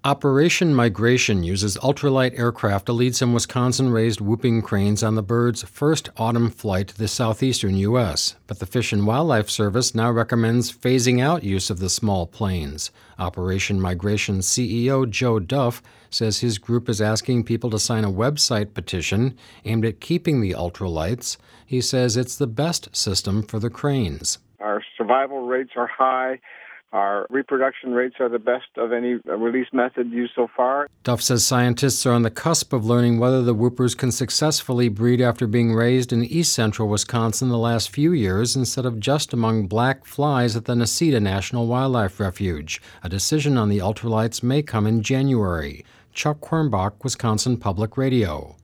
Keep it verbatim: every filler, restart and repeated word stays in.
Operation Migration uses ultralight aircraft to lead some Wisconsin-raised whooping cranes on the bird's first autumn flight to the southeastern U S, but the Fish and Wildlife Service now recommends phasing out use of the small planes. Operation Migration C E O Joe Duff says his group is asking people to sign a website petition aimed at keeping the ultralights. He says it's the best system for the cranes. Our survival rates are high. Our reproduction rates are the best of any release method used so far. Duff says scientists are on the cusp of learning whether the whoopers can successfully breed after being raised in east-central Wisconsin the last few years instead of just among black flies at the Necedah National Wildlife Refuge. A decision on the ultralights may come in January. Chuck Quirmbach, Wisconsin Public Radio.